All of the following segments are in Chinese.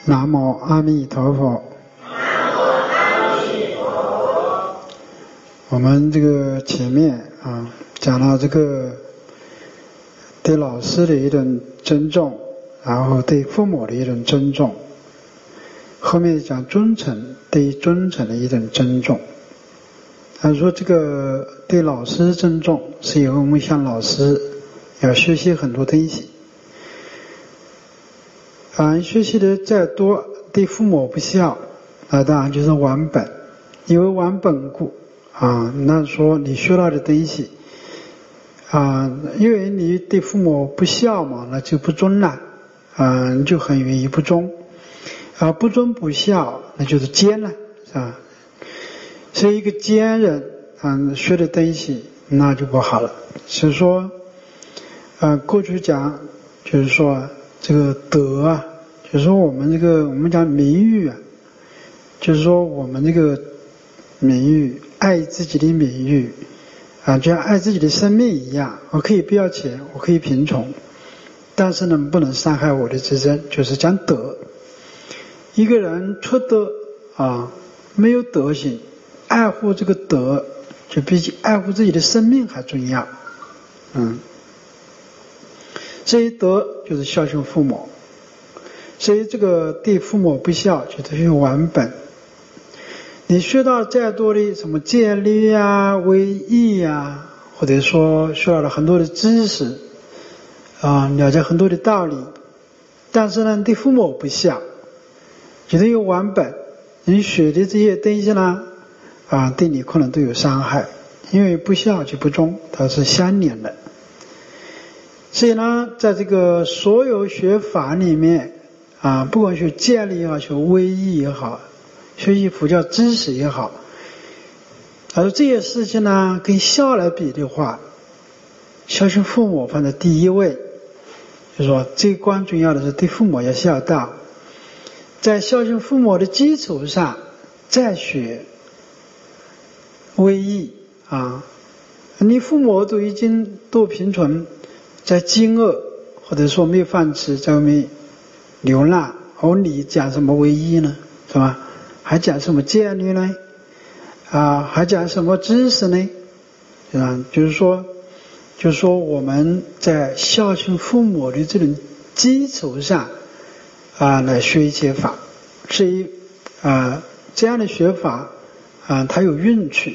南无阿弥陀佛。 南无阿弥陀佛。 我们这个前面讲到这个对老师的一种尊重，然后对父母的一种尊重，后面讲尊臣，对尊臣的一种尊重。他说这个对老师尊重，是因为我们向老师要学习很多东西。学习的再多，对父母不孝，当然就是忘本。因为忘本故那说你学到的东西因为你对父母不孝嘛，那就不忠了你就很容易不忠不忠不孝，那就是奸了是吧？所以一个奸人学的东西那就不好了。所以说过去讲就是说这个德就是说我们讲名誉就是说我们这个名誉，爱自己的名誉就像爱自己的生命一样，我可以不要钱，我可以贫穷，但是呢不能伤害我的自身，就是讲德。一个人出德没有德行，爱护这个德就比起爱护自己的生命还重要。所以德就是孝顺父母，所以这个对父母不孝就是忘本。你学到再多的什么戒律威仪或者说学到了很多的知识了解很多的道理，但是呢对父母不孝，就是有忘本。你学的这些东西呢对你可能都有伤害，因为不孝就不忠，它是相连的。所以呢在这个所有学法里面不管学戒律也好，学威仪也好，学习佛教知识也好，而这些事情呢跟孝来比的话，孝顺父母放在第一位，就是说最关重要的是对父母要孝道，在孝顺父母的基础上再学威仪你父母都已经多贫穷，在饥饿或者说没有饭吃，在外面流浪，你讲什么威仪呢？是吧？还讲什么戒律呢？还讲什么知识呢？就是说我们在孝顺父母的这种基础上来学一些法，所以这样的学法它有运气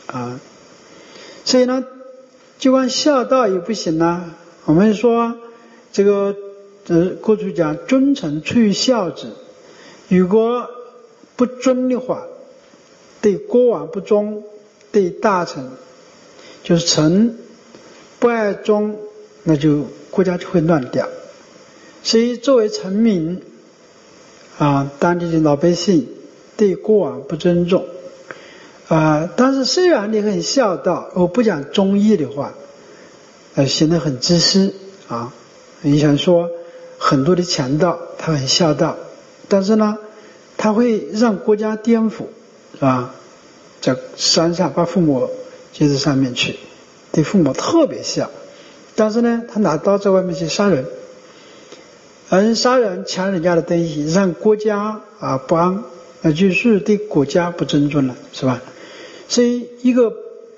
所以呢就光孝道也不行了。我们说这个过去讲尊臣出于孝子，如果不尊的话，对国王不忠，对大臣就是臣不爱忠，那就国家就会乱掉。所以作为臣民当地的老百姓对国王不尊重但是虽然你很孝道，我不讲忠义的话显得很自私你想说很多的强盗他很孝道，但是呢他会让国家颠覆在山上把父母接到上面去，对父母特别孝，但是呢他拿刀在外面去杀人，杀人抢人家的东西，让国家不安，那就是对国家不尊重了，是吧？所以一个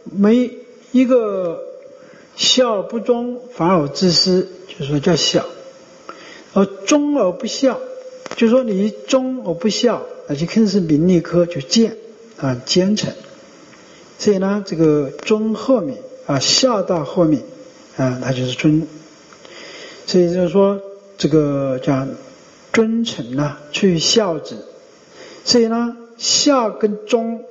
孝不忠反而自私，就是说叫孝，而忠而不孝，就是说你忠而不孝，那就肯定是名利科，就奸臣。所以呢这个忠后面孝道后面它就是尊。所以就是说这个叫尊臣出于孝子。所以呢孝跟忠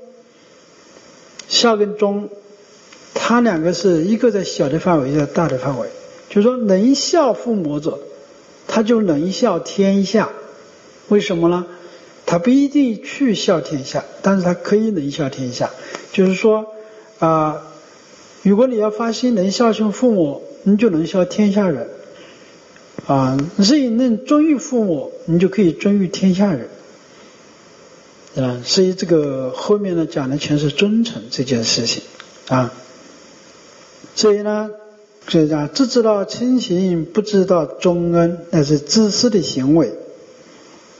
它两个是一个在小的范围，一个在大的范围。就是说能孝父母者，他就能孝天下。为什么呢？他不一定去孝天下，但是他可以能孝天下。就是说如果你要发心能孝顺父母，你就能孝天下人所以能忠于父母，你就可以忠于天下人所以这个后面呢讲的全是忠诚这件事情所以呢所以讲只知道亲情不知道忠恩，那是自私的行为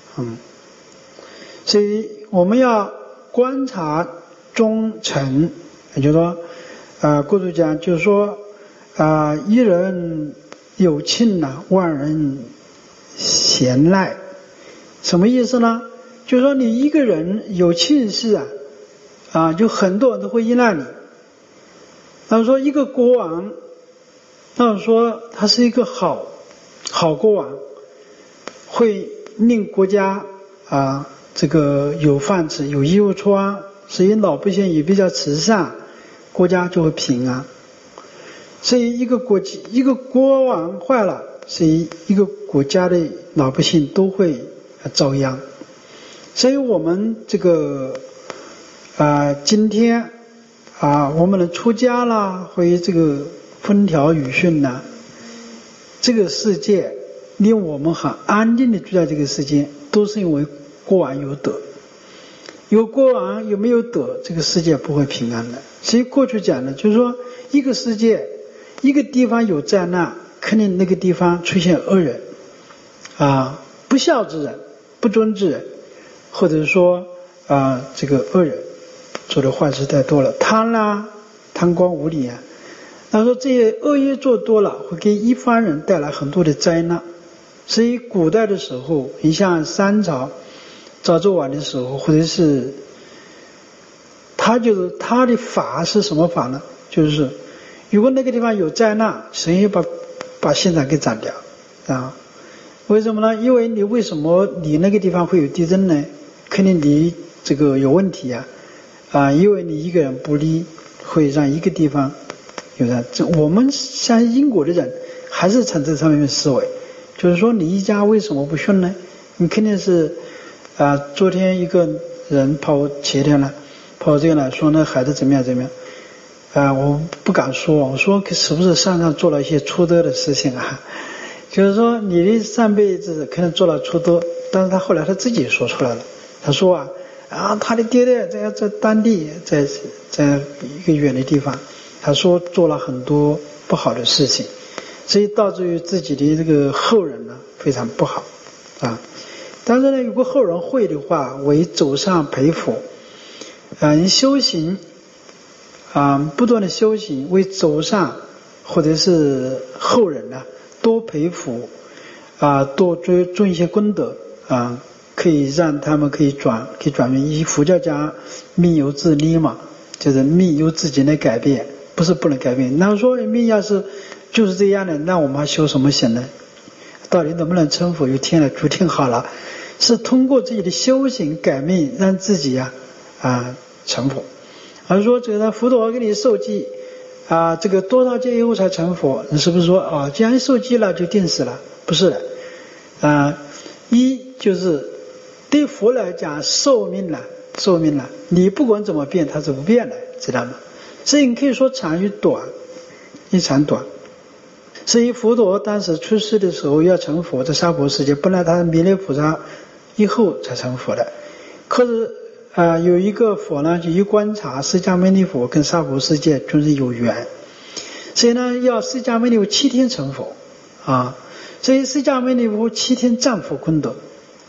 所以我们要观察忠诚，也就是说，古主讲就是说，一人有庆万人贤赖，什么意思呢？就是说你一个人有庆事就很多人都会依赖你。那说一个国王，那说他是一个好国王，会令国家这个有饭吃，有衣服穿，所以老百姓也比较慈善，国家就会平安。所以一个国王坏了，所以一个国家的老百姓都会遭殃。所以我们这个今天我们能出家啦，或者这个风调雨顺啦，这个世界令我们很安定的住在这个世界，都是因为国王有德。有国王有没有德，这个世界不会平安的。所以过去讲的就是说，一个世界一个地方有灾难，肯定那个地方出现恶人不孝之人，不忠之人，或者说这个恶人做的坏事太多了，贪官无理他说这些恶业做多了，会给一般人带来很多的灾难。所以古代的时候，你像三朝赵纣王的时候，或者是他的法是什么法呢？就是如果那个地方有灾难，神要把现场给斩掉为什么呢？因为为什么你那个地方会有地震呢？肯定你这个有问题因为你一个人不利，会让一个地方有人。我们像英国的人还是从这上面思维，就是说你一家为什么不顺呢？你肯定是昨天一个人前天了跑这个来说那孩子怎么样我不敢说，我说是不是上做了一些出德的事情就是说你的上辈子可能做了出德，但是他后来他自己说出来了，他说他的爹爹在当地，在一个远的地方，他说做了很多不好的事情，所以导致于自己的这个后人呢非常不好但是呢，如果后人会的话，为走上培福你修行不断的修行，为走上或者是后人多培福多做一些功德可以让他们可以转变。佛教讲命由自立嘛，就是命由自己来改变，不是不能改变。那说命要是就是这样的，那我们还修什么行呢？到底能不能成佛，由天来注定好了。是通过自己的修行改命，让自己成佛。而说这个佛陀给你受记这个多少劫以后才成佛，你是不是说既然受记了就定死了？不是的一就是对佛来讲寿命了，你不管怎么变它是不变的，知道吗？所以你可以说长与短，一长短。所以佛陀当时出世的时候要成佛，在娑婆世界，本来他弥勒菩萨以后才成佛的，可是有一个佛呢，就一观察释迦牟尼佛跟娑婆世界就是有缘，所以呢要释迦牟尼佛7天成佛所以释迦牟尼佛7天占佛功德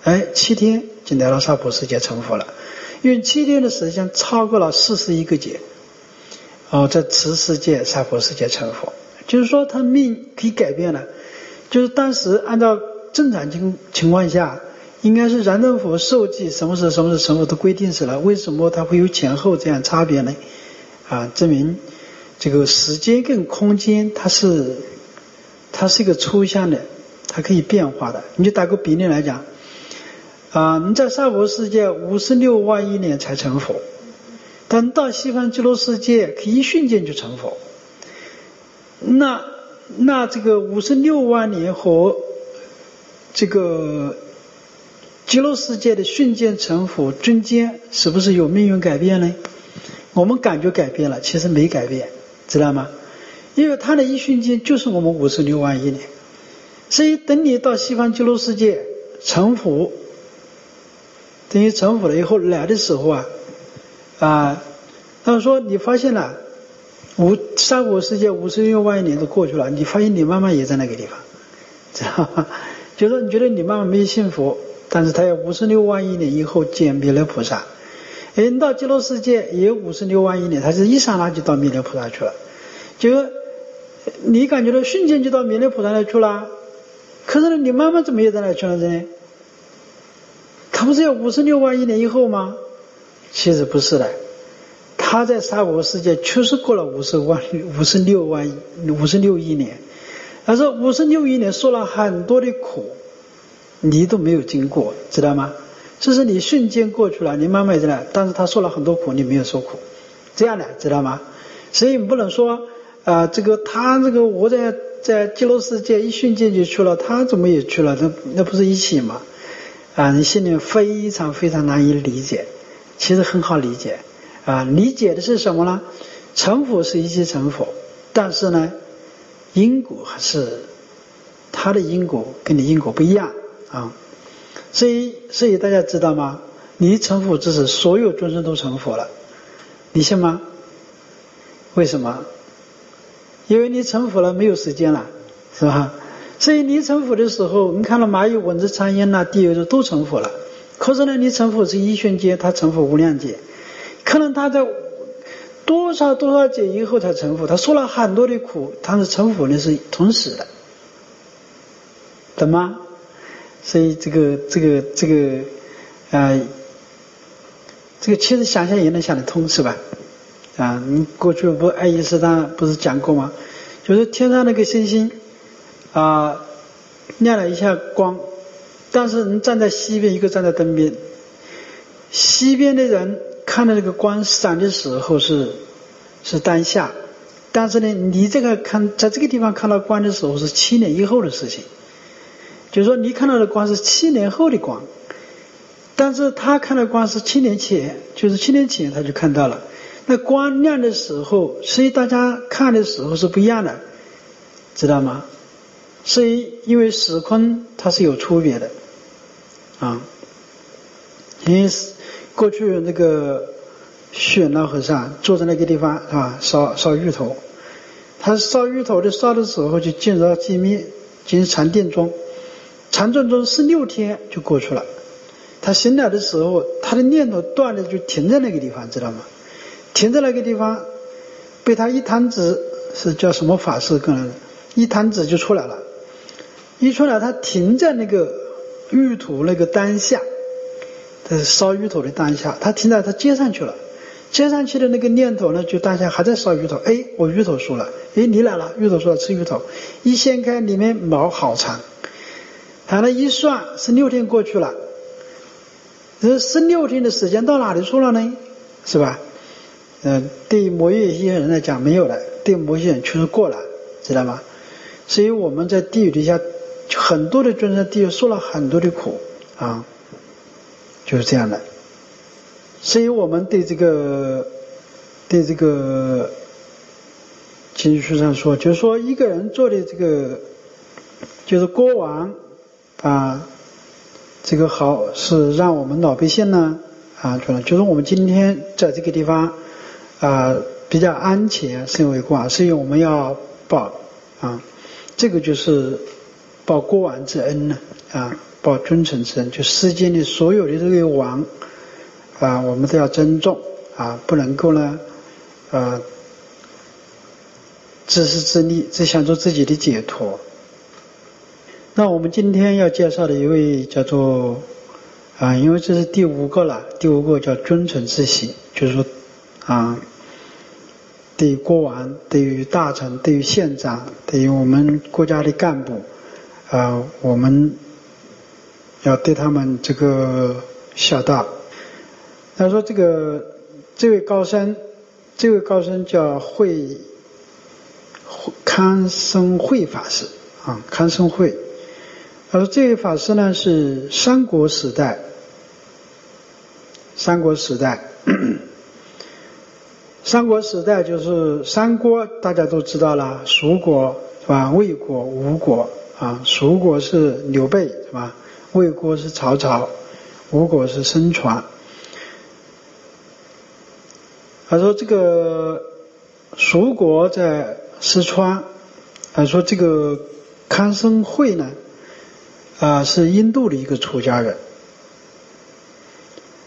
，7天就来到娑婆世界成佛了。因为7天的时间超过了41个劫在此世界娑婆世界成佛，就是说他命可以改变了。就是当时按照正常情况下，应该是燃灯佛受记什么时成佛都规定死了，为什么他会有前后这样差别呢？证明这个时间跟空间它是一个抽象的，它可以变化的。你就打个比例来讲你在娑婆世界56万亿年才成佛，但到西方极乐世界可以一瞬间就成佛。那这个56万年和这个极乐世界的瞬间成佛中间是不是有命运改变呢？我们感觉改变了，其实没改变，知道吗？因为它的一瞬间就是我们56万亿年，所以等你到西方极乐世界成佛，等于成佛了以后来的时候他说你发现了娑婆世界56万亿年都过去了，你发现你妈妈也在那个地方，知道吗？就是说你觉得你妈妈没信佛但是他要56万亿年以后见弥勒菩萨。你到极乐世界也有56万亿年，他是一刹那就到弥勒菩萨去了。结果你感觉到瞬间就到弥勒菩萨那去了，可是呢，你妈妈怎么也在那去了呢？他不是要56万亿年以后吗？其实不是的，他在娑婆世界确实过了56亿年，他说56亿年受了很多的苦，你都没有经过，知道吗？这是你瞬间过去了，你妈妈也在那，但是他受了很多苦，你没有受苦，这样的，知道吗？所以你不能说他这个我在极乐世界一瞬间就去了，他怎么也去了？那不是一起吗？你心里面非常非常难以理解，其实很好理解理解的是什么呢？成佛是一切成佛，但是呢，因果还是他的因果跟你因果不一样所以大家知道吗？你成佛之时，所有众生都成佛了，你信吗？为什么？因为你成佛了，没有时间了，是吧？所以你成佛的时候，你看到蚂蚁、蚊子、苍蝇地狱都成佛了。可是呢，你成佛是一瞬间，他成佛无量劫，可能他在多少劫以后才成佛，他受了很多的苦，他是成佛呢是同时的，懂吗？所以这个其实想想也能想得通，是吧？你过去不爱因斯坦不是讲过吗？就是天上那个星星亮了一下光，但是人站在西边，一个站在东边，西边的人看到这个光闪的时候是当下，但是呢，你在这个地方看到光的时候是7年以后的事情，就是说你看到的光是7年后的光，但是他看到光是7年前，就是7年前他就看到了。那光亮的时候，所以大家看的时候是不一样的，知道吗？所以因为时空它是有区别的因为过去那个虚云老和尚坐在那个地方烧芋头，他烧芋头的时候就进入到进禅定中，禅定中16天就过去了。他醒来的时候，他的念头断了，就停在那个地方，知道吗？停在那个地方，被他一弹指，是叫什么法师跟来的，一弹指就出来了。一出来，他停在那个芋头那个当下，他是烧芋头的当下，他停在他接上去了，接上去的那个念头呢，就当下还在烧芋头。我芋头熟了，你来了，芋头熟了，吃芋头。一掀开，里面毛好长，他那一算16天过去了，这16天的时间到哪里去了呢？是吧？对某一些人来讲没有了，对某些人确实过了，知道吗？所以我们在地狱底下，很多的众生地狱受了很多的苦就是这样的。所以我们对这个经书上说，就是说一个人做的这个就是国王这个好是让我们老百姓呢就是我们今天在这个地方比较安全身为国王，所以我们要报这个就是报国王之恩呢报君臣之恩，就世间的所有的这个王我们都要尊重不能够呢自私自利，只想做自己的解脱。那我们今天要介绍的一位叫做因为这是第5个了，第5个叫君臣之行，就是说对于国王，对于大臣，对于县长，对于我们国家的干部我们要对他们这个孝道。他说这位高僧叫康僧会法师康僧会。他说这位法师呢是三国时代三国时代就是三国大家都知道了，蜀国是吧？魏国、吴国蜀国是刘备是吧？魏国是曹操，吴国是孙权。他说这个蜀国在四川，他说这个康僧会呢是印度的一个出家人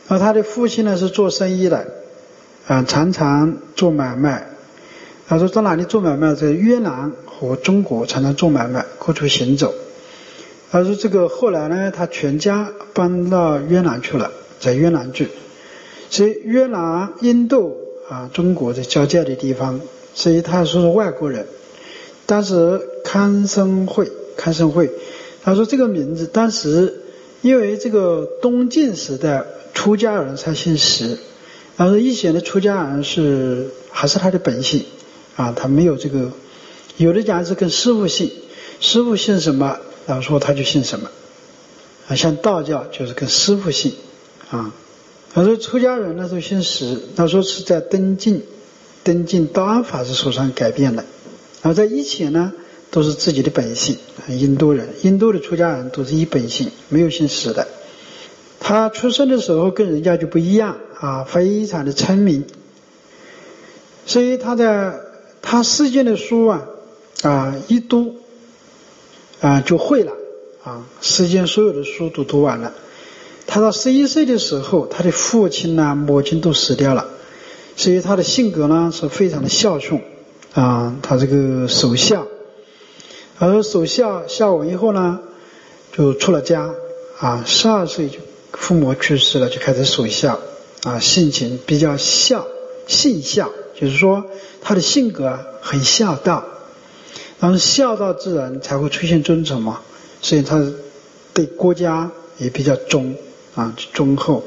然后他的父亲呢是做生意的，常常做买卖。他说到哪里做买卖，在越南和中国常常做买卖，各处行走。他说这个后来呢，他全家搬到越南去了，在越南住。所以越南、印度中国的交界的地方，所以他说是外国人。当时康生会，他说这个名字当时因为这个东晋时代出家人才姓石，然后以前的出家人还是他的本姓他没有这个，有的讲是跟师父姓，师父姓什么，然后说他就姓什么像道教就是跟师父姓他说出家人呢都姓石，他说是在登进道安法师手上改变的，然后在以前呢都是自己的本姓，印度的出家人都是以本姓，没有姓石的。他出生的时候跟人家就不一样非常的聪明，所以他世间的书一读就会了世间所有的书都读完了。他到11岁的时候，他的父亲母亲都死掉了，所以他的性格呢是非常的孝顺他这个守孝，而守孝完以后呢就出了家12岁就父母去世了，就开始守孝性情比较信孝，就是说他的性格很孝道，然后孝道之人才会出现尊崇嘛，所以他对国家也比较忠厚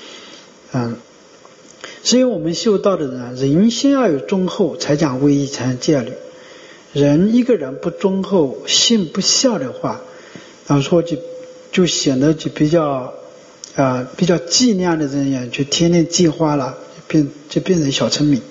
所以我们修道的人人先要有忠厚，才讲威仪，才讲戒律。一个人不忠厚，信不孝的话，然后说就显得就比较计量的人员，就天天计划了，就变成小聪明。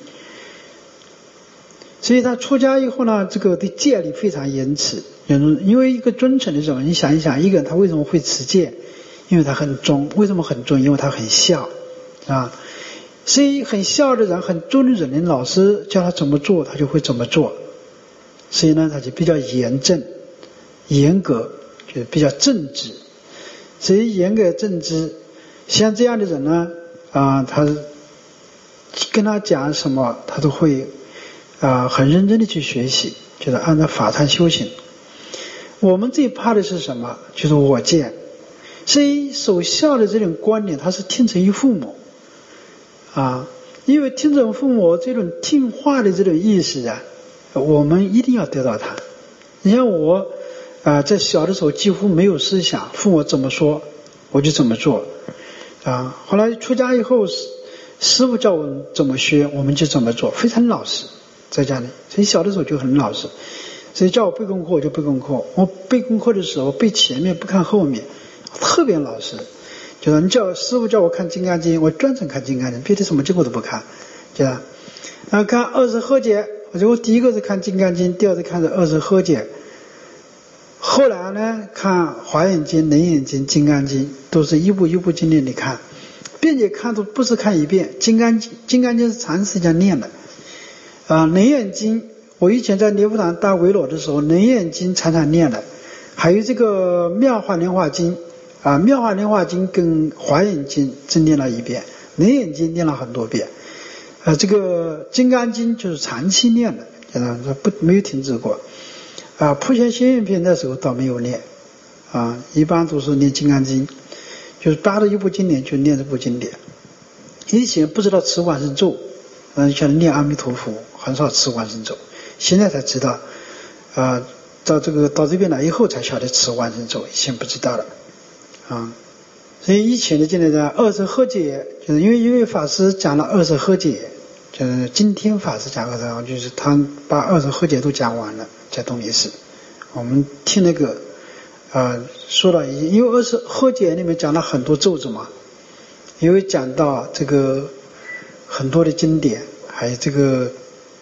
所以他出家以后呢，这个对戒律非常严持。因为一个尊称的人，你想一想，一个人他为什么会持戒？因为他很忠。为什么很忠？因为他很孝所以很孝的人，很忠的人，老师叫他怎么做，他就会怎么做。所以呢，他就比较严格，就是比较正直。所以严格正直，像这样的人呢他跟他讲什么，他都会很认真的去学习，就是按照法禅修行。我们最怕的是什么？就是我见。所以守孝的这种观念，它是听从于父母因为听从父母这种听话的这种意识我们一定要得到它。你像我在小的时候几乎没有思想，父母怎么说我就怎么做后来出家以后，师父叫我们怎么学我们就怎么做，非常老实在家里。所以小的时候就很老实，所以叫我背功课我就背功课，我背功课的时候背前面不看后面，特别老实。就是师父叫我看金刚经，我专程看金刚经，别的什么经我都不看，然后看20合解，我第一个是看金刚经，第二个看是20合解，后来呢看华严经、楞严经、金刚经，都是一部一部经典里看，并且看都不是看一遍。金刚经是长时间念的楞严经我以前在莲福堂当维罗的时候，楞严经常常念的，还有这个妙法莲华经妙法莲华经跟华严经只念了一遍，楞严经念了很多遍这个金刚经就是长期念的没有停止过普贤行愿品那时候倒没有念一般都是念金刚经，就是搭着一部经典就念这部经典。以前不知道持往生咒像念阿弥陀佛很少持往生咒，现在才知道到这边来以后才晓得持往生咒，以前不知道的所以以前的经典的20合解，就是因为法师讲了20合解，就是今天法师讲20，就是他把20合解都讲完了，在东尼寺我们听那个说了，因为20合解里面讲了很多咒子嘛，因为讲到这个很多的经典，还有这个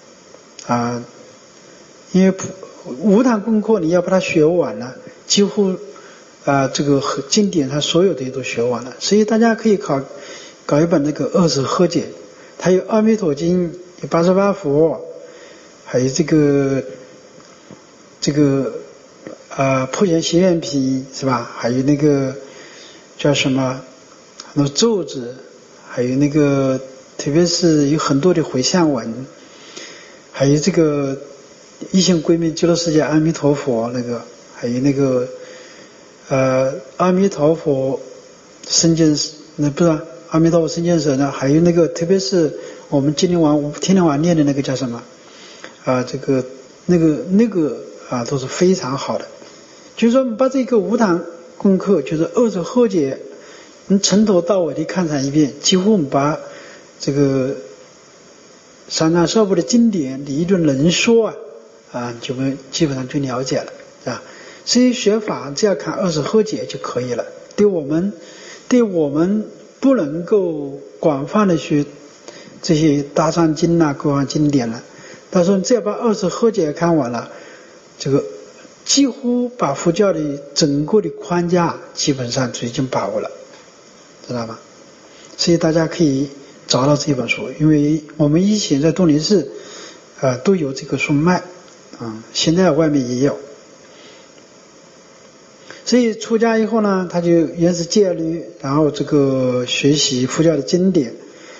因为无堂功课你要把它学完了，几乎这个经典它所有的都学完了，所以大家可以搞一本那个20合解，它有阿弥陀经，有88佛，还有这个普贤行愿品是吧，还有那个叫什么很多咒子，还有那个特别是有很多的回向文，还有这个一心归命极乐世界阿弥陀佛那个，还有那个阿弥陀佛生见那不是阿弥陀佛生见舍呢，还有那个特别是我们天天王念的那个叫什么这个那个都是非常好的。就是说我们把这个无堂功课就是20贺解你从头到尾的看上一遍，几乎我们把这个三藏十二部的经典理论能说就基本上就了解了啊。所以学法只要看20贺解就可以了，对我们不能够广泛的学这些大藏经各方经典了，但是只要把20贺解看完了，这个几乎把佛教的整个的框架基本上就已经把握了，知道吗？所以大家可以找到这本书，因为我们以前在东林寺都有这个书卖现在外面也有。所以出家以后呢，他就原是戒律，然后这个学习佛教的经典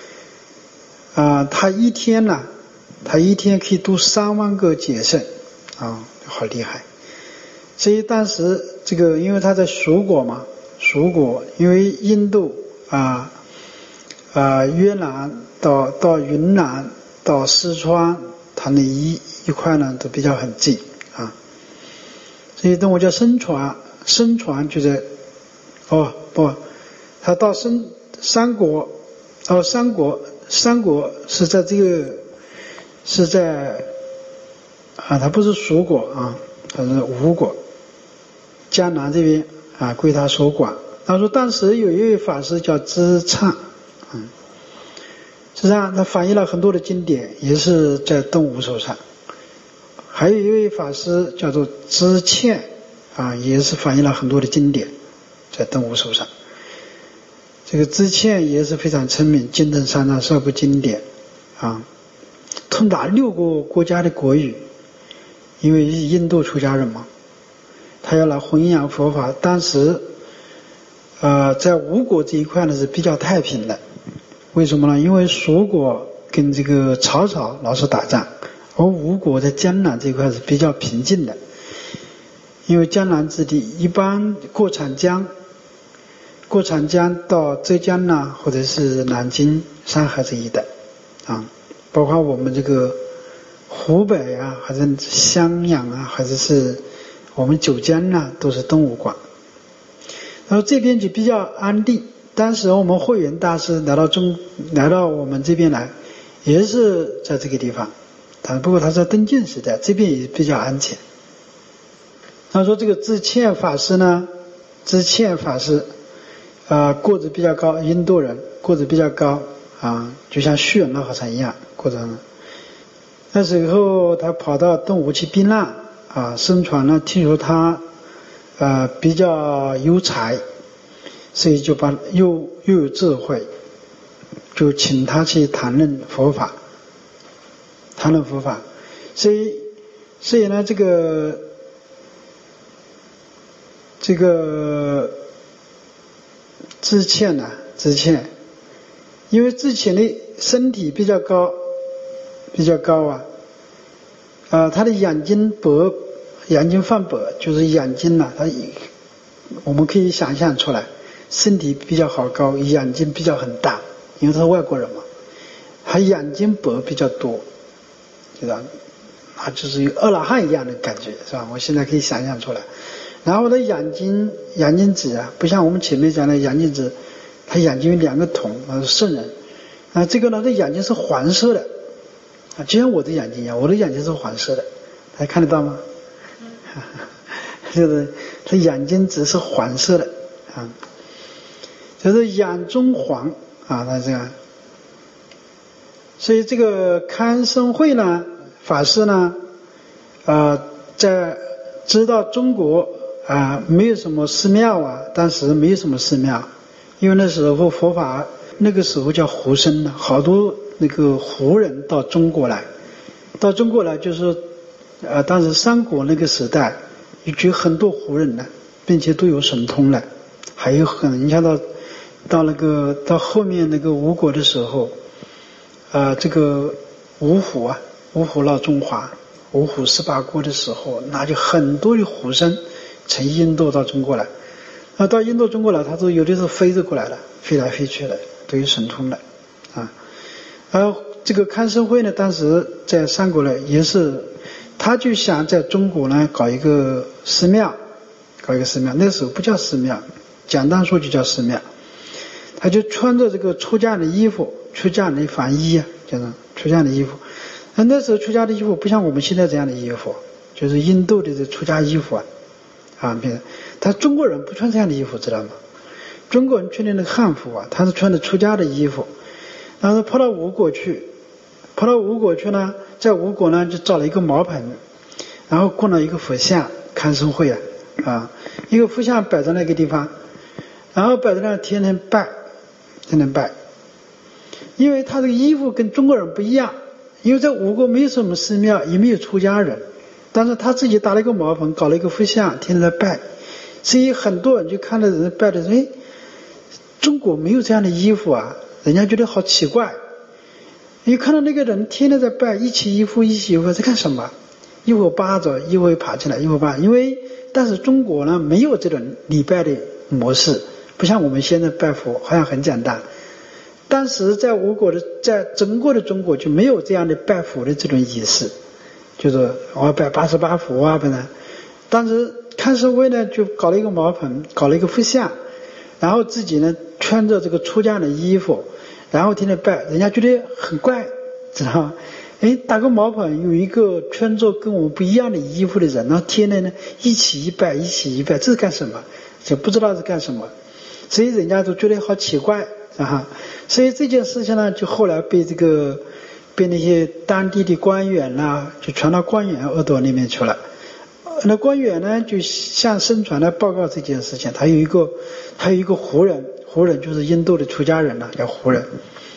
他一天可以读3万个解圣好厉害。所以当时这个因为他在蜀国因为印度越南到云南到四川，他那一块呢都比较很近所以等我叫僧传就在他到三国是在这个是在他不是蜀国他是吴国江南这边归他所管。他说当时有一位法师叫知畅实际上他翻译了很多的经典，也是在东吴手上。还有一位法师叫做知倩也是翻译了很多的经典，在东吴手上。这个知倩也是非常聪明，精通三藏十二部经典通达6个国家的国语，因为印度出家人嘛，他要来弘扬佛法。当时在吴国这一块呢是比较太平的，为什么呢？因为蜀国跟这个曹操老是打仗，而吴国在江南这一块是比较平静的。因为江南之地一般过长江到浙江或者是南京上海这一带包括我们这个湖北还是襄阳还是我们九江都是东吴管。然后这边就比较安定。当时我们慧远大师来到我们这边来，也是在这个地方，不过他在登晋时代，这边也比较安全。他说这个知倩法师个子比较高，印度人个子比较高就像虚云老和尚一样个子。那时候他跑到东吴去避难僧传呢听说他比较有才，所以就又有智慧，就请他去谈论佛法。所以呢这个知倩因为之前的身体比较高他的眼睛泛白，就是眼睛我们可以想象出来，身体比较好高，眼睛比较很大，因为他是外国人嘛，他眼睛白比较多，知道就是有阿罗汉一样的感觉，是吧？我现在可以想象出来。然后他眼睛子不像我们前面讲的眼睛子，他眼睛有2个筒，是圣人。这个呢，他眼睛是黄色的就像我的眼睛一样，我的眼睛是黄色的，大家看得到吗？就是他眼睛子是黄色的就是眼中黄他这样。所以这个康生会呢法师呢在知道中国没有什么寺庙当时没有什么寺庙，因为那时候佛法那个时候叫胡僧好多那个胡人到中国来就是当时三国那个时代有很多胡人并且都有神通还有你看到到后面那个吴国的时候，这个五虎闹中华，五虎18国的时候，那就很多的虎生从印度到中国来。到印度中国来，他说有的是飞着过来的，飞来飞去的，都有神通的啊。而这个康生会呢，当时在三国呢，也是他就想在中国呢搞一个寺庙，那时候不叫寺庙，简单说就叫寺庙。他就穿着这个出家的衣服，出家的法衣啊，就是出家的衣服。那时候出家的衣服不像我们现在这样的衣服，就是印度的这出家衣服他中国人不穿这样的衣服，知道吗？中国人穿的那个汉服他是穿的出家的衣服。然后跑到吴国去呢，在吴国呢就造了一个茅棚，然后供了一个佛像，康生会一个佛像摆在那个地方，然后摆在那天天拜，因为他这个衣服跟中国人不一样，因为在吴国没有什么寺庙，也没有出家人，但是他自己搭了一个茅棚，搞了一个佛像，天天在拜，所以很多人就看到人拜的说，中国没有这样的衣服人家觉得好奇怪。你看到那个人天天在拜，一起衣服在干什么？一会扒着，一会爬起来，但是中国呢没有这种礼拜的模式，不像我们现在拜佛好像很简单。当时在吴国在整个的中国就没有这样的拜佛的这种仪式，就是我拜88佛本来。当时康生会呢就搞了一个茅棚，搞了一个佛像，然后自己呢穿着这个出家的衣服，然后天天拜，人家觉得很怪，知道吗？搭个茅棚，有一个穿着跟我们不一样的衣服的人，然后天天呢一起拜，这是干什么？就不知道是干什么，所以人家都觉得好奇怪所以这件事情呢，就后来被那些当地的官员就传到官员耳朵里面去了。那官员呢就向僧传来报告这件事情，他有一个胡人就是印度的出家人叫胡人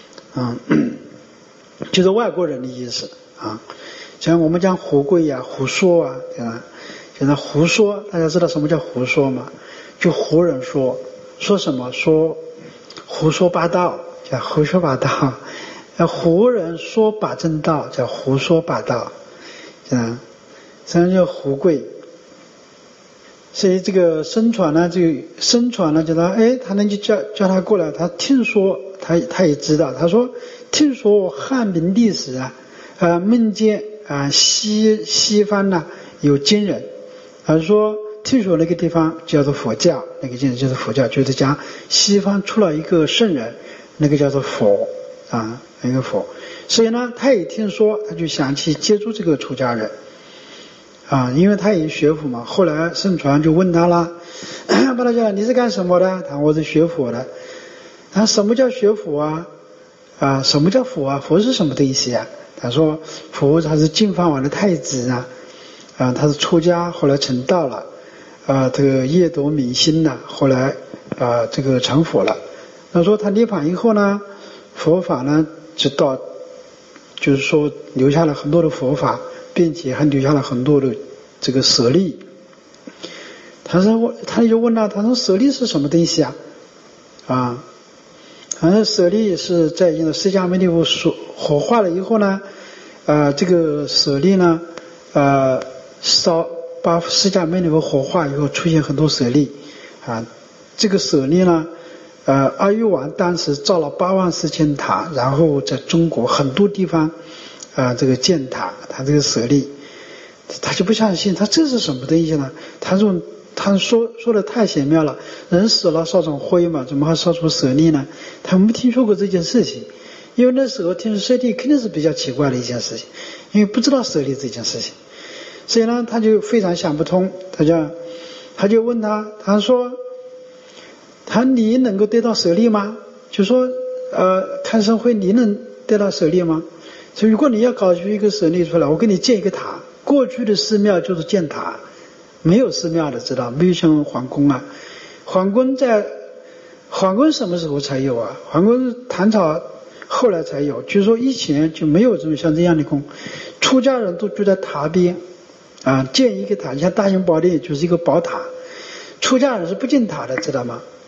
就是外国人的意思像我们讲胡贵胡说对吧？现在胡说，大家知道什么叫胡说吗？就胡人说什么？说胡说八道，叫胡说八道。胡人说八正道，叫胡说八道，这叫胡贵。所以这个僧传呢，叫他他能就叫他过来，他听说他也知道，他说听说汉明帝时梦见西方有金人，他说听说那个地方叫做佛教，那个金人就是佛教，就是讲西方出了一个圣人，那个叫做佛那个佛。所以呢他也听说，他就想去接触这个出家人因为他也学佛嘛。后来僧传就问他了，把他讲你是干什么的？他说我是学佛的。他说什么叫学佛什么叫佛佛是什么东西他说佛他是净饭王的太子他是出家，后来成道了这个业夺明心后来这个成佛了。他说他涅槃以后呢，佛法呢就是说留下了很多的佛法，并且还留下了很多的这个舍利。他就问他说舍利是什么东西舍利是在释迦牟尼佛火化了以后呢这个舍利呢把释迦牟尼佛火化以后出现很多舍利这个舍利呢阿育王当时造了84000塔，然后在中国很多地方这个建塔，他这个舍利他就不相信，他这是什么东西呢？他说的太玄妙了，人死了烧成灰嘛，怎么还烧出舍利呢？他没听说过这件事情，因为那时候听说舍利肯定是比较奇怪的一件事情，因为不知道舍利这件事情，所以呢他就非常想不通，他就问他说你能够得到舍利吗？就说康生会你能得到舍利吗？所以如果你要搞出一个舍利出来，我给你建一个塔。过去的寺庙就是建塔，没有寺庙的，知道没有像皇宫皇宫什么时候才有皇宫唐朝后来才有，就是说以前就没有像这样的宫，出家人都住在塔边建一个塔，像大雄宝殿就是一个宝塔，出家人是不进塔的，知道吗？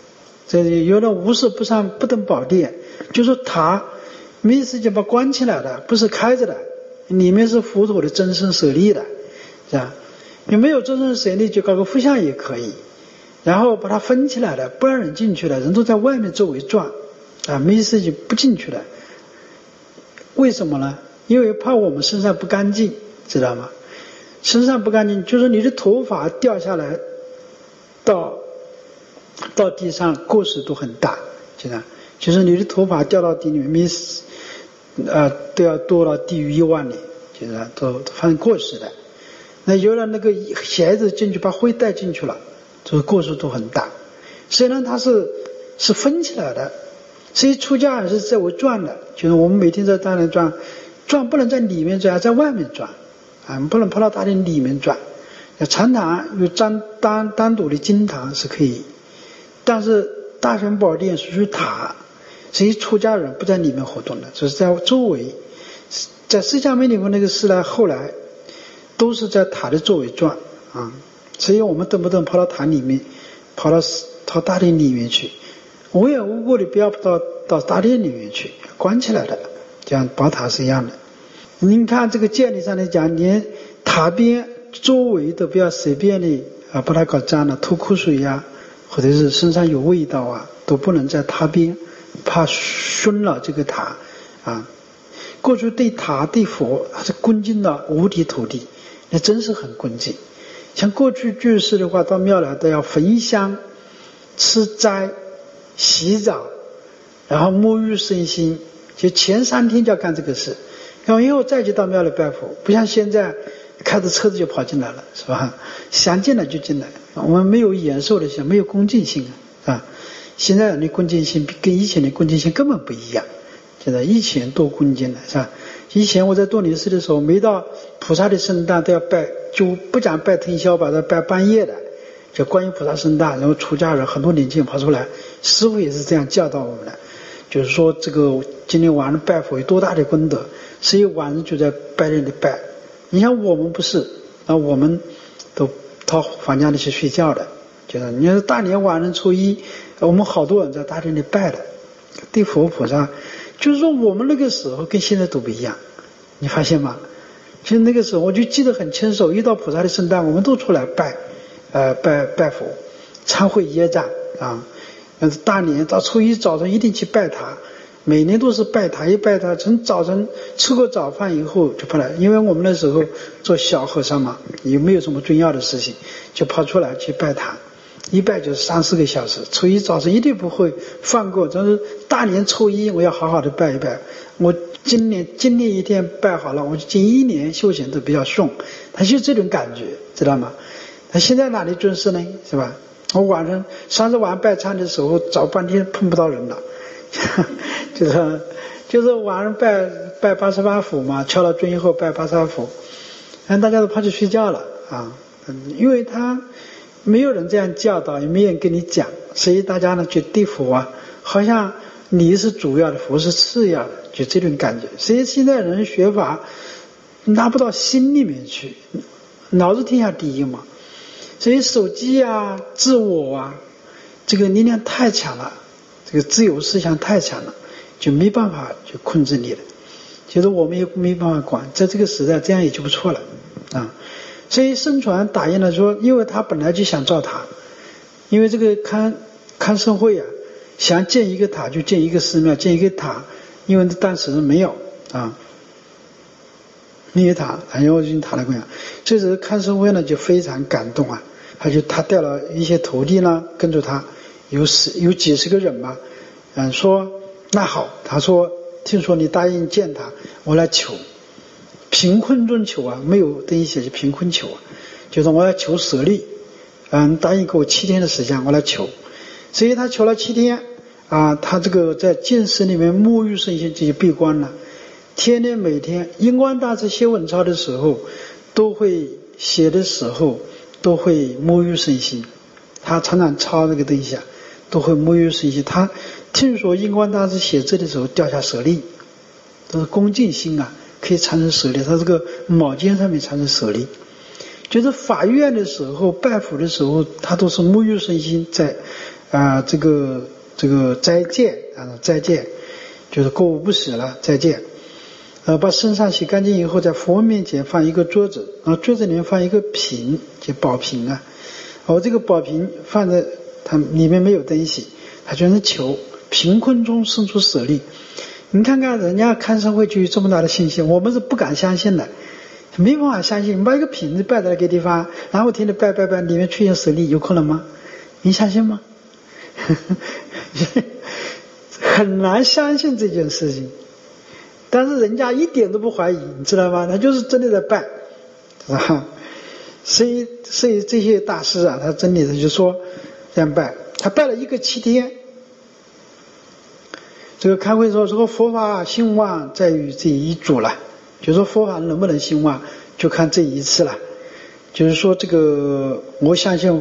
这有人无事不上不登宝殿，就是塔没时间把关起来的，不是开着的，里面是佛陀的真身舍利的，是吧？你没有真身舍利就搞个佛像也可以，然后把它分起来了，不让人进去了，人都在外面周围转啊，没事就不进去了。为什么呢？因为怕我们身上不干净，知道吗？身上不干净就是你的头发掉下来到地上过失都很大，知道？就是你的头发掉到地里面都要堕到地狱1万年，就是都犯过失的。那有了那个小孩子进去把灰带进去了，这个过失都很大。虽然它是分起来的，所以出家人是在外转的，就是我们每天在大殿转不能在里面转，在外面转啊，不能跑到大殿里面转。禅堂有单独的经堂是可以，但是大雄宝殿属于塔，所以出家人不在里面活动的，就是在周围。在释迦牟尼佛那个时代，后来都是在塔的周围转啊，所以我们动不动跑到塔里面，跑到大殿里面去，无缘无故的不要到大殿里面去，关起来的，这样宝塔是一样的。您看这个戒律上来讲，连塔边周围都不要随便的把它搞脏了，吐口水啊，或者是身上有味道啊，都不能在塔边，怕熏了这个塔啊。过去对塔对佛还是恭敬的五体投地，那真是很恭敬。像过去居士的话，到庙来都要焚香、吃斋、洗澡，然后沐浴身心，就前3天就要干这个事。然后以后再去到庙里拜佛，不像现在开着车子就跑进来了，是吧？想进来就进来，我们没有延寿的心，没有恭敬心啊。现在人的恭敬心跟以前的恭敬心根本不一样。现在以前多恭敬了，是吧？以前我在多林寺的时候，每到菩萨的圣诞都要拜，就不讲拜通宵，把它拜半夜的，就观音菩萨圣诞。然后出家人很多年轻人跑出来，师父也是这样教导我们的，就是说这个今天晚上拜佛有多大的功德，所以晚上就在拜殿里拜。你像我们不是，我们都到房间里去睡觉的，就是你看大年晚上初一，我们好多人在大殿里拜的，对佛菩萨。就是说我们那个时候跟现在都不一样，你发现吗？其实那个时候我就记得很清楚，一到菩萨的圣诞我们都出来拜佛，忏悔业障啊。大年到初一早上一定去拜他，每年都是拜他，一拜他从早晨吃过早饭以后就跑来，因为我们那时候做小和尚嘛，也没有什么重要的事情，就跑出来去拜他，一拜就是3-4个小时。初一早上一定不会放过，就是大年初一我要好好的拜一拜，我今年一天拜好了，我今1年修行都比较顺，他就这种感觉，知道吗？他现在哪里尊师呢，是吧？我晚上上次晚上拜忏的时候找半天碰不到人了就是晚上拜88佛嘛，敲了钟以后拜88佛，大家都跑去睡觉了啊。因为他没有人这样教导，也没有人跟你讲，所以大家呢觉得对佛啊，好像你是主要的，佛是次要的，就这种感觉。所以现在人学法拿不到心里面去，脑子天下第一嘛。所以手机啊、自我啊，这个力量太强了，这个自由思想太强了，就没办法去控制你了。其实我们也没办法管，在这个时代这样也就不错了啊。所以僧传打印了说，因为他本来就想造塔，因为这个康圣会啊，想建一个塔就建一个寺庙，建一个塔，因为当时没有啊。没有塔，然后就塔来供养。这时康圣会呢就非常感动啊，他带了一些徒弟呢跟着他，有几十个人吧，说那好，他说听说你答应建塔，我来求，贫困中求啊，没有等于写是贫困求啊，就是我要求舍利，答应给我7天的时间，我来求。所以他求了7天啊，他这个在净室里面沐浴身心这些闭关了。天天每天印光大师写文钞的时候都会写的时候都会沐浴身心，他常常抄这个东西啊，都会沐浴身心。他听说印光大师写字的时候掉下舍利，都是恭敬心啊，可以产生舍利，他这个卯肩上面产生舍利。就是法院的时候拜佛的时候，他都是沐浴身心在这个这个斋戒斋戒就是过午不食了，斋戒。把身上洗干净以后，在佛面前放一个桌子，桌子里面放一个瓶，就宝瓶啊。这个宝瓶放在它里面没有东西，它全是球，贫困中生出舍利。你看看人家看社会就有这么大的信心，我们是不敢相信的，没办法相信。你把一个瓶子摆在那个地方，然后天天拜，里面出现舍利，有可能吗？你相信吗？很难相信这件事情。但是人家一点都不怀疑，你知道吗？他就是真的在拜，所以这些大师啊，他真的就说这样拜，他拜了一个7天。这个开会说佛法兴旺在于这一组了，就是说佛法能不能兴旺就看这一次了。就是说这个我相信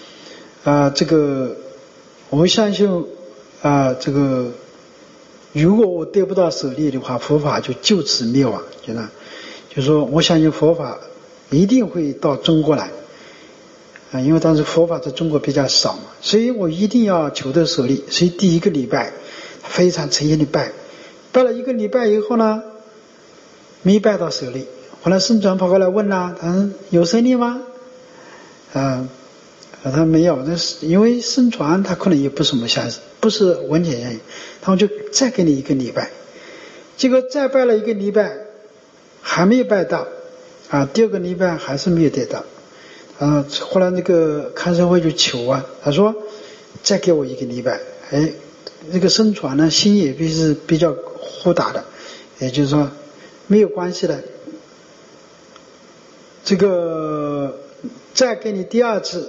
这个如果我得不到舍利的话，佛法就此灭亡，就是说我相信佛法一定会到中国来因为当时佛法在中国比较少嘛，所以我一定要求得舍利。所以第一个礼拜非常诚心的拜了1个礼拜以后呢，没拜到舍利。后来僧传跑过来问他说有舍利吗？他没有，那是因为僧传他可能也不是什么相信，不是文件相信，他们就再给你1个礼拜。结果再拜了1个礼拜还没有拜到第2个礼拜还是没有得到后来那个看社会就求他说再给我1个礼拜。这个僧传呢心也是比较豁达的，也就是说没有关系的，这个再给你第2次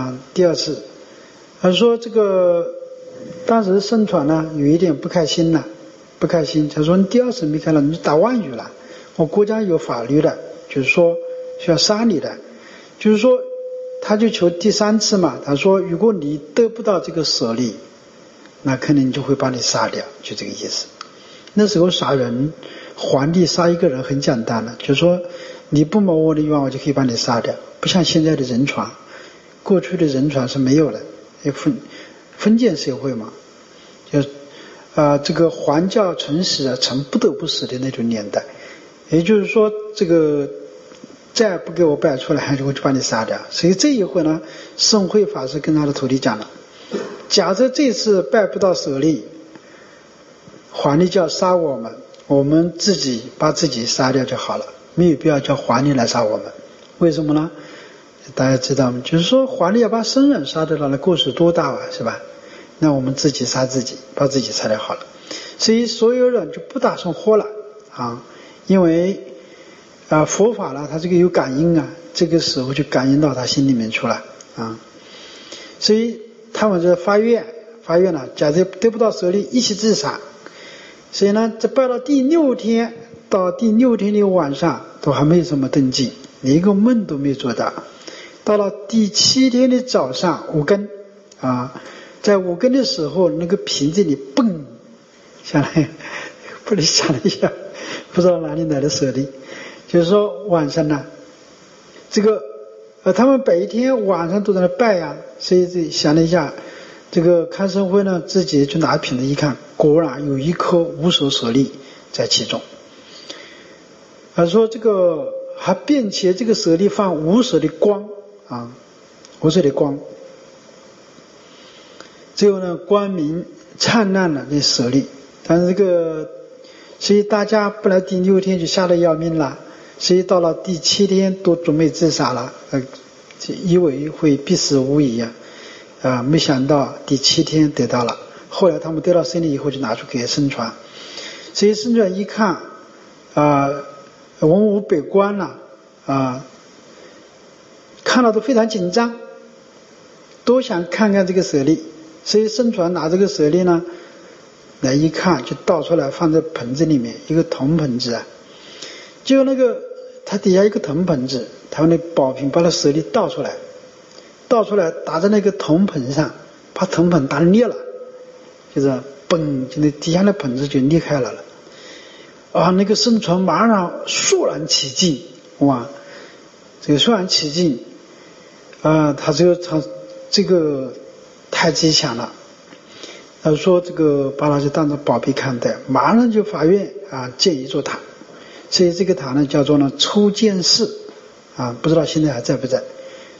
他说这个当时僧传呢有一点不开心，他说你第2次没看到你打妄语了，我国家有法律的，就是说需要杀你的，就是说他就求第3次嘛，他说如果你得不到这个舍利，那可能就会把你杀掉，就这个意思。那时候杀人，皇帝杀一个人很简单了，就是说你不谋我的冤，我就可以把你杀掉，不像现在的人传，过去的人传是没有的，封建社会嘛，就这个皇教臣死臣不得不死的那种年代，也就是说这个再不给我拜出来，我就把你杀掉。所以这一回呢，圣慧法师跟他的徒弟讲了，假设这次拜不到舍利，皇帝就要杀我们，我们自己把自己杀掉就好了，没有必要叫皇帝来杀我们。为什么呢？大家知道吗？就是说皇帝要把僧人杀掉了，那过失多大是吧？那我们自己杀自己，把自己杀掉好了。所以所有人就不打算活了因为佛法呢它这个有感应这个时候就感应到他心里面出来所以他们就发愿了，假设得不到舍利一起自杀。所以呢这拜到第6天，到第6天的晚上都还没有什么动静，连一个梦都没有做到。到了第7天的早上5更在5更的时候，那个瓶子里蹦下来，不能想了一下，不知道哪里来的舍利。就是说晚上呢这个他们白天晚上都在那拜所以想了一下，这个看僧会呢自己就拿瓶子一看，果然有1颗无所舍利在其中。他说这个还并且这个舍利放无色的光无色的光，最后呢光明灿烂了那舍利。但是这个所以大家不来第6天就吓得要命了，所以到了第7天都准备自杀了以为会必死无疑没想到第7天得到了。后来他们得到舍利以后就拿出给僧传，所以僧传一看文武百官了看到都非常紧张，都想看看这个舍利。所以僧传拿这个舍利呢来一看，就倒出来放在盆子里面，一个铜盆子就那个它底下一个铜盆子，他们那宝瓶把那舍利倒出来打在那个铜盆上，把铜盆打裂了，就是嘣，就那底下那盆子就裂开了那个僧传马上肃然起敬这个肃然起敬他这个太吉祥了。 他说这个把他就当成宝贝看待，马上就法院建一座塔，所以这个塔呢叫做呢初建寺不知道现在还在不在，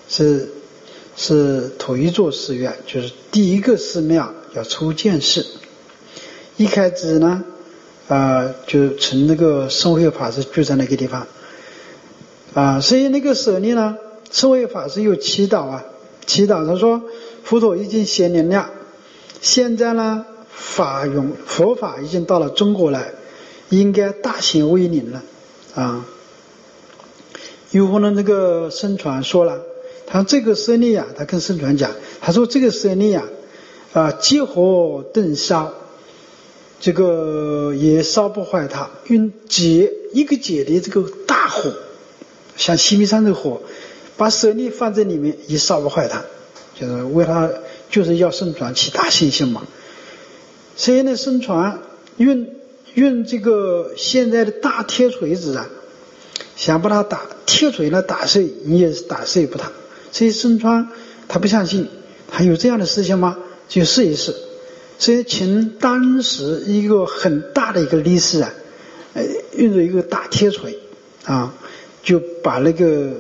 是头一座寺院，就是第一个寺庙叫初建寺。一开始呢就从那个圣慧法师住在那个地方所以那个舍利呢，圣慧法师又祈祷他说佛陀已经显灵了，现在呢佛法已经到了中国来，应该大显威灵了以后呢那个僧传说了，他说这个舍利他跟僧传讲，他说这个舍利结火顿烧，这个也烧不坏它，用一个解的这个大火，像西密山的火，把舍利放在里面也烧不坏它，就是为他就是要僧传起大信心嘛。所以呢僧传用这个现在的大铁锤子想把它铁锤呢打碎，你也是打碎不它。所以僧传他不相信还有这样的事情吗？就试一试。所以请当时一个很大的一个力士用着一个大铁锤就把那个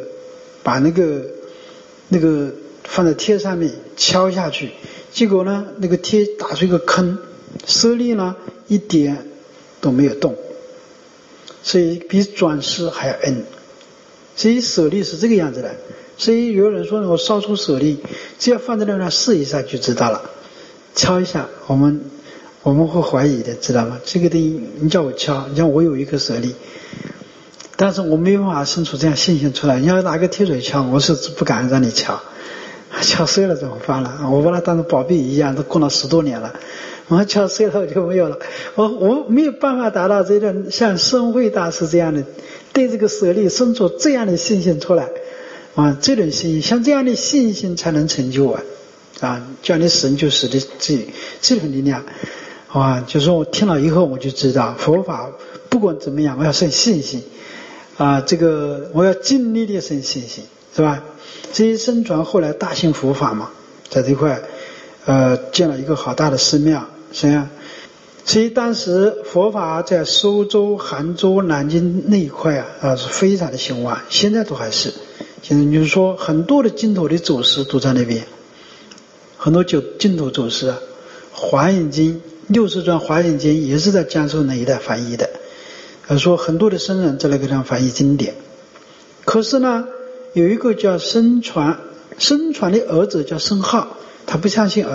放在铁上面敲下去，结果呢那个铁打出一个坑，舍利呢一点都没有动，所以比转世还要硬。所以舍利是这个样子的。所以有人说我烧出舍利，只要放在那试一下就知道了，敲一下我们会怀疑的，知道吗？这个东西你叫我敲，你像我有一个舍利，但是我没办法生出这样信心出来。你要拿个铁锤敲，我是不敢让你敲碎了怎么办了？我把它当成宝贝一样，都供了10多年了，我敲碎了我就没有了。我没有办法达到这种像圣慧大师这样的对这个舍利生出这样的信心出来这种信心，像这样的信心才能成就叫你神就使的这种力量就是说我听了以后我就知道佛法不管怎么样我要生信心这个我要尽力的生信心，是吧？这些僧传后来大兴佛法嘛，在这块建了一个好大的寺庙，是吧？所以当时佛法在苏州、杭州、南京那一块是非常的兴旺，现在都还是。现在就是说很多的净土的祖师都在那边，很多净土祖师华严经60传华严经也是在江苏那一带翻译的，说很多的僧人在那个地方翻译经典。可是呢有一个叫僧传的儿子叫僧浩，他不相信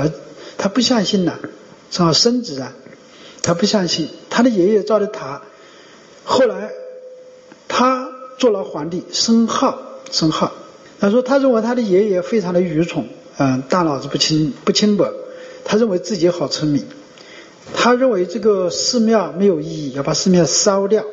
正好僧子他不相信，他的爷爷造的塔，后来他做了皇帝，僧浩他说他认为他的爷爷非常的愚蠢大脑子不清白，他认为自己好聪明，他认为这个寺庙没有意义，要把寺庙烧掉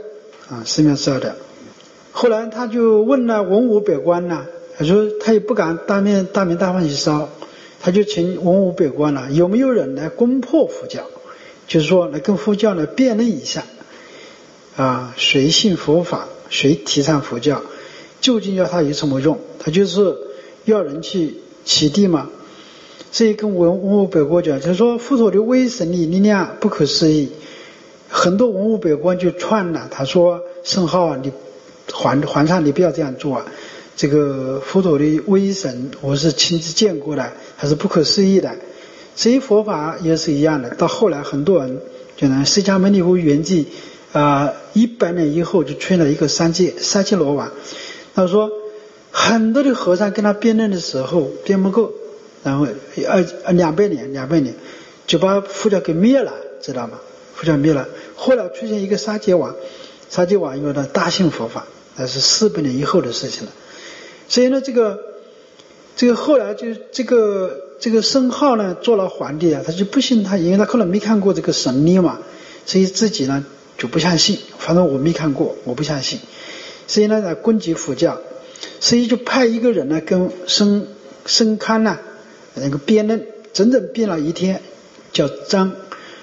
后来他就问了文武百官他说他也不敢大明大放去烧，他就请文武百官有没有人来攻破佛教，就是说来跟佛教辩论一下谁信佛法，谁提倡佛教，究竟要他有什么用？他就是要人去起地嘛。所以跟文武百官讲，就是说佛陀的威神力量不可思议。很多文武百官就串了，他说圣浩你皇上你不要这样做这个佛陀的威神我是亲自见过的，还是不可思议的。所以佛法也是一样的，到后来很多人就释迦牟尼佛圆寂100年以后就出了一个三界罗王，他说很多的和尚跟他辩论的时候辩不过，然后200年就把佛教给灭了，知道吗？佛教灭了，后来出现一个沙结王因为他大兴佛法，那是400年以后的事情了。所以呢这个后来就这个僧浩做了皇帝他就不信他，因为他可能没看过这个神力嘛，所以自己就不相信，反正我没看过我不相信，所以来攻击佛教，所以就派一个人跟僧康那个辩论，整整辩了一天，叫张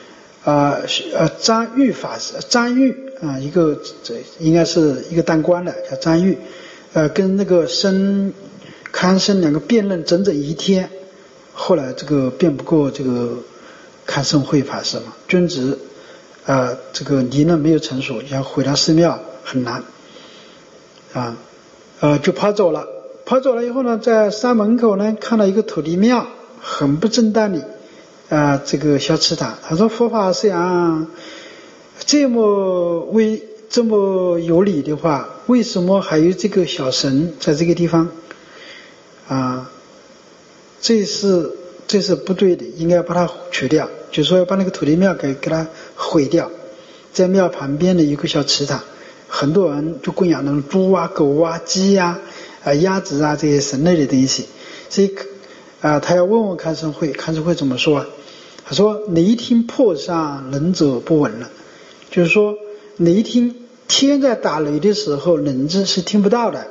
玉法师，张玉一个应该是一个当官的叫张玉跟那个康僧两个辩论整整一天，后来这个辩不过这个看盛慧法师嘛，君子这个离呢没有成熟，要回到寺庙很难就跑走了。跑走了以后呢，在山门口呢看到一个土地庙，很不正当的这个小池塘。他说佛法虽然这么有理的话，为什么还有这个小神在这个地方这是不对的，应该把它取掉，就是说要把那个土地庙给它毁掉。在庙旁边的一个小池塘，很多人就供养那种猪啊、狗啊、鸡啊、鸭子啊这些神类的东西。所以他要问问看生会怎么说他说雷霆破山，人者不闻了。就是说雷霆天在打雷的时候，人子是听不到的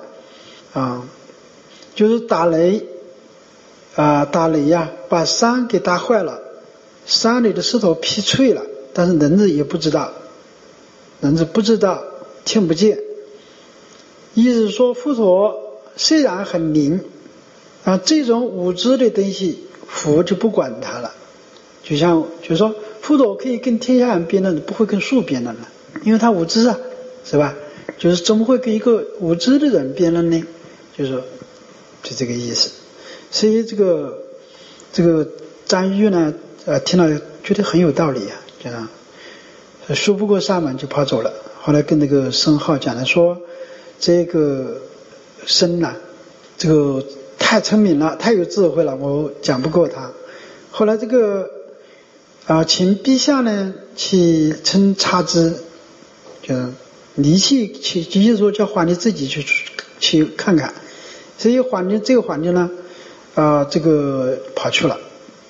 就是打雷把山给打坏了，山里的石头劈碎了，但是人子也不知道，听不见。意思是说佛陀虽然很灵这种无知的东西佛就不管它了。就是说佛陀可以跟天下人辩论，不会跟树辩论了，因为他无知是吧？就是怎么会跟一个无知的人辩论呢？就是说就这个意思。所以这个张玉呢听了觉得很有道理这样说不过山门就跑走了。后来跟那个僧号讲了说，这个僧这个太聪明了，太有智慧了，我讲不过他。后来这个请陛下呢去称察之，就是你去直接说叫皇帝自己去看看。所以这个皇帝呢这个跑去了，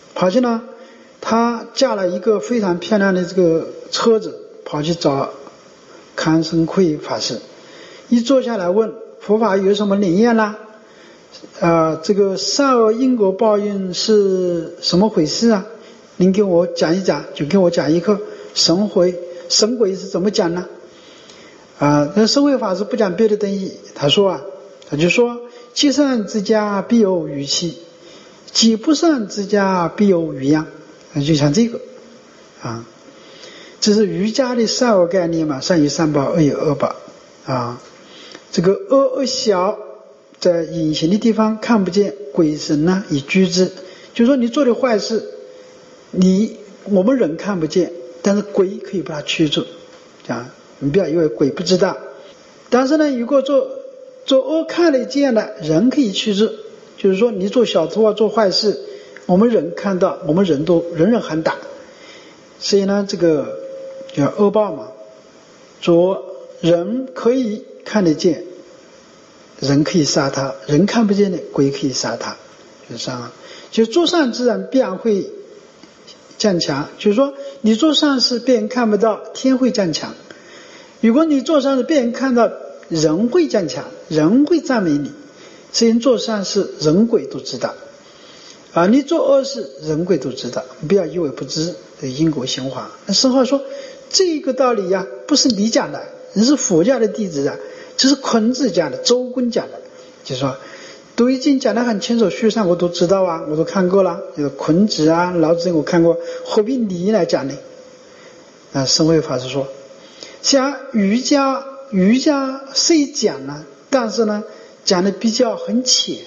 他驾了一个非常漂亮的这个车子，跑去找康生慧法师。一坐下来问佛法有什么灵验啦这个善恶因果报应是什么回事您给我讲一讲，就给我讲一个神鬼是怎么讲呢那生慧法师不讲别的东西，他就说积善之家必有余气，积不善之家必有余殃。就像这个这是儒家的善恶概念嘛，善有善报，恶有恶报这个恶小在隐形的地方看不见，鬼神呢以居之。就是说你做的坏事我们人看不见，但是鬼可以把它驱逐你不要以为鬼不知道。但是呢如果做恶看得见的人可以驱逐，就是说你做小偷做坏事，我们人看到，我们人都人喊打。所以呢这个叫恶报嘛，做人可以看得见，人可以杀他，人看不见的鬼可以杀他，就是这样就做善之人必然会降强。就是说你做善事被人看不到，天会降强；如果你做善事被人看到，人会降强，人会赞美你。所以做善事人鬼都知道你做恶事人鬼都知道，不要以为不知因果循环。那僧号说这个道理不是你讲的，你是佛教的弟子这是孔子讲的，周公讲的，就是说都已经讲得很清楚，书上我都知道我都看过了，孔子老子我看过，何必你来讲呢？僧慧法师说像儒家虽讲呢，但是呢讲的比较很浅，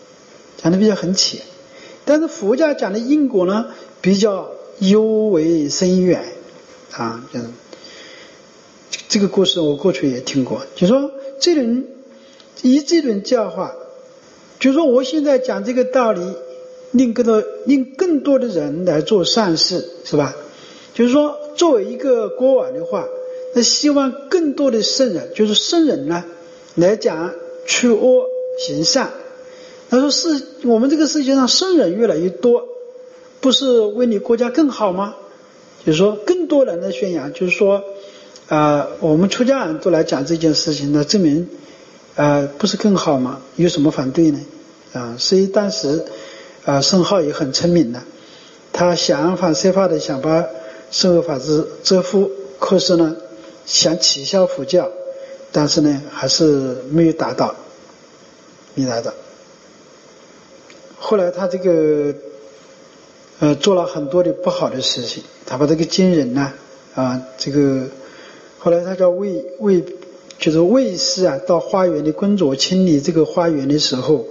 但是佛教讲的因果呢比较幽微深远就是这个故事我过去也听过。就是说以这种教化，就是说我现在讲这个道理，令更多的人来做善事，是吧？就是说作为一个国王的话，那希望更多的圣人，就是圣人呢来讲去恶行善。他说我们这个世界上圣人越来越多，不是为你国家更好吗？就是说更多人的宣扬，就是说我们出家人都来讲这件事情，那证明不是更好吗？有什么反对呢？所以当时圣号也很聪明的，他想方设法的想把圣恶法师折服，可是呢想取消佛教，但是呢还是没有达到。后来他这个做了很多的不好的事情。他把这个金人呢，这个后来他叫就是卫士啊，到花园里工作清理这个花园的时候，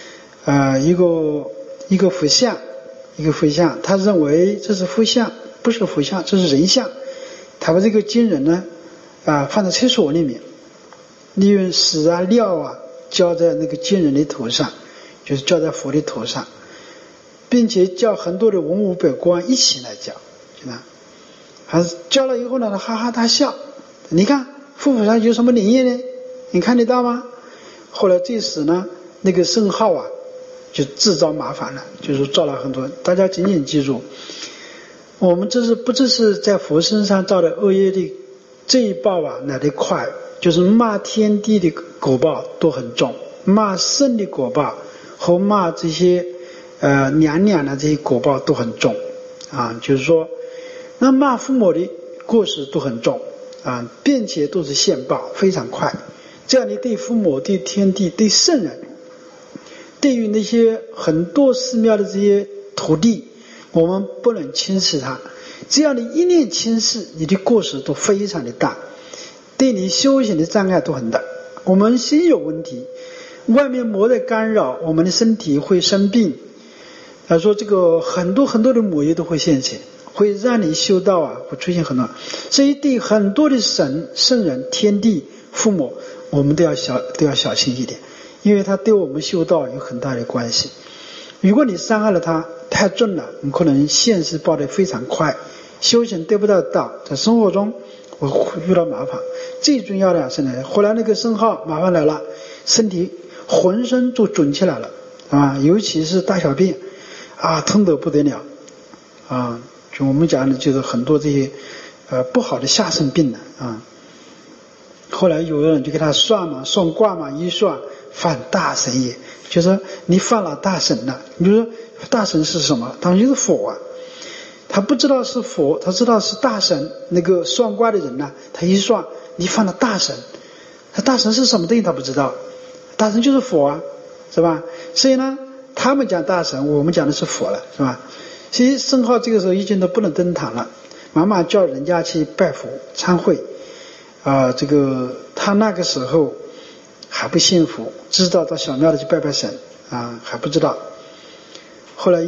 一个佛像，他认为这是佛像，不是佛像，这是人像。他把这个金人呢，放在厕所里面，利用屎啊尿啊浇在那个金人的头上，就是浇在佛的头上，并且叫很多的文武百官一起来浇，还是浇了以后呢，他哈哈大笑。你看佛菩萨有什么灵验呢？你看得到吗？后来这时呢，那个圣号啊，就自招麻烦了，就是造了很多。大家紧紧记住，我们不只是在佛身上造的恶业的这一报啊来得快，就是骂天地的果报都很重，骂圣的果报和骂这些娘娘的这些果报都很重就是说，那骂父母的过失都很重并且都是现报，非常快。这样的对父母、对天地、对圣人，对于那些很多寺庙的这些土地，我们不能轻视它。这样的一念轻视，你的过失都非常的大，对你修行的障碍都很大。我们心有问题，外面魔在干扰，我们的身体会生病。他说这个很多的魔业都会现前，会让你修道会出现很多。所以对很多的圣人、天地、父母，我们都要小心一点，因为他对我们修道有很大的关系。如果你伤害了他太重了，我们可能现世报得非常快，修行得不到道，在生活中我会遇到麻烦。最重要的是呢，后来那个圣号麻烦来了，身体浑身都肿起来了尤其是大小便痛得不得了就我们讲的就是很多这些不好的下身病后来有人就给他算卦嘛，一算犯大神也，就是你犯了大神了。你就说大神是什么？当然就是佛他不知道是佛，他知道是大神。那个算卦的人呢，他一算你犯了大神，他大神是什么东西他不知道，大神就是佛是吧？所以呢，他们讲大神，我们讲的是佛了，是吧？所以圣号这个时候已经都不能登堂了，妈妈叫人家去拜佛参会这个他那个时候还不信佛，知道到小庙里去拜拜神还不知道。后来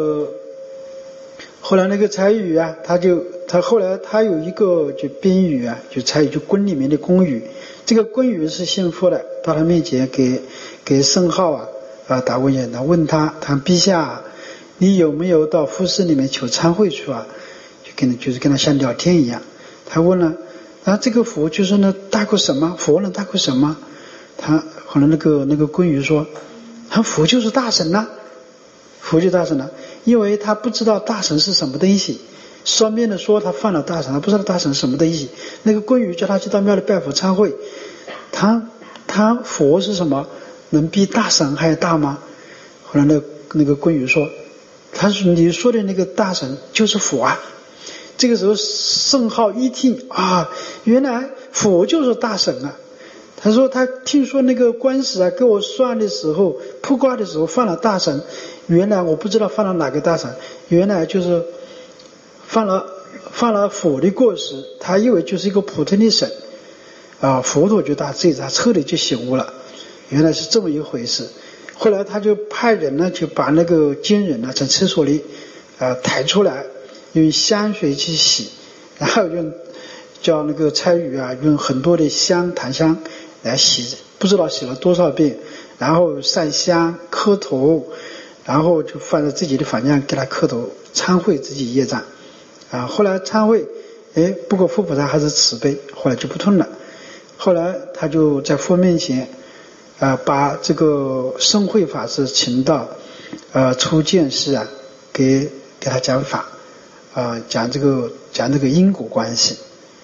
那个彩羽他后来他有一个就宾语就彩羽就宫里面的宫羽，这个宫羽是信佛的，到他面前给圣号打过眼，他问他陛下你有没有到佛寺里面求参会去就是跟他像聊天一样。他问了这个佛就是那大过什么？佛能大过什么？后来那个宫羽说佛就是大神佛就大神了，因为他不知道大神是什么东西，双面的说他犯了大神，他不知道大神是什么东西。那个宫羽叫他去到庙里拜佛参会，他佛是什么？能比大神还大吗？后来那个宫羽说，他说你说的那个大神就是佛这个时候圣号一听原来佛就是大神他说他听说那个观世给我算的时候卜卦的时候犯了大神，原来我不知道犯了哪个大神，原来就是犯了佛的过失，他以为就是一个普通的神佛陀就他彻底就醒悟了，原来是这么一回事。后来他就派人呢就把那个金人从厕所里抬出来，用香水去洗，然后叫那个参羽用很多的檀香来洗，不知道洗了多少遍，然后上香磕头，然后就放在自己的房间给他磕头参会自己业障后来参会不过佛菩萨还是慈悲，后来就不痛了。后来他就在佛面前把这个圣慧法师请到出见寺给他讲法讲这个因果关系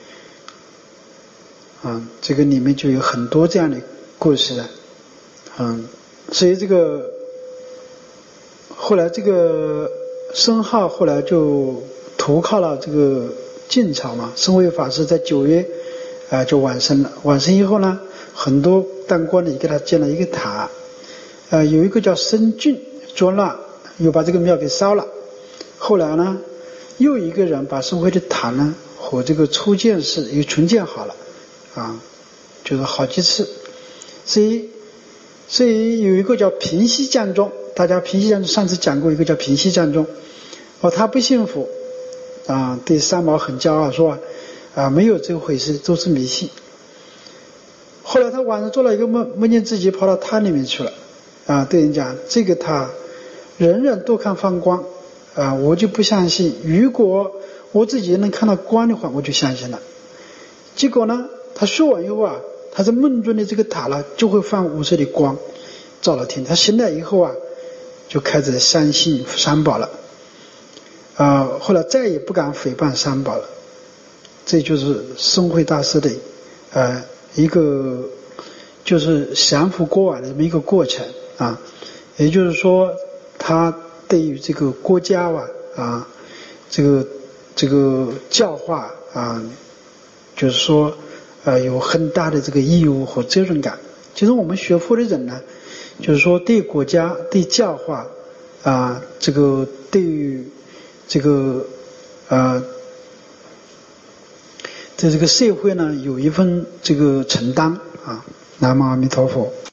这个里面就有很多这样的故事所以这个后来这个圣号后来就投靠了这个晋朝嘛，圣慧法师在9月就往生了。往生以后呢，很多当官的也给他建了一个塔有一个叫申俊作乱，又把这个庙给烧了。 后来呢，又一个人把社会的塔呢和这个初建寺又重建好了就是好几次。所以有一个叫平西占宗，大家平西占宗上次讲过一个叫平西占宗，他不信佛对三宝很骄傲，说没有这回事，都是迷信。后来他晚上做了一个梦，梦见自己跑到塔里面去了对人讲这个塔人人都看放光我就不相信，如果我自己能看到光的话我就相信了。结果呢，他说完以后他在梦中的这个塔呢就会放无色的光照了天。他醒来以后就开始相信三宝了后来再也不敢诽谤三宝了。这就是松慧大师的一个就是降服过往的这么一个过程也就是说他对于这个国家这个教化就是说有很大的这个义务和责任感。其实我们学佛的人呢，就是说对国家对教化这个对于这个在这个社会呢有一份这个承担南无阿弥陀佛。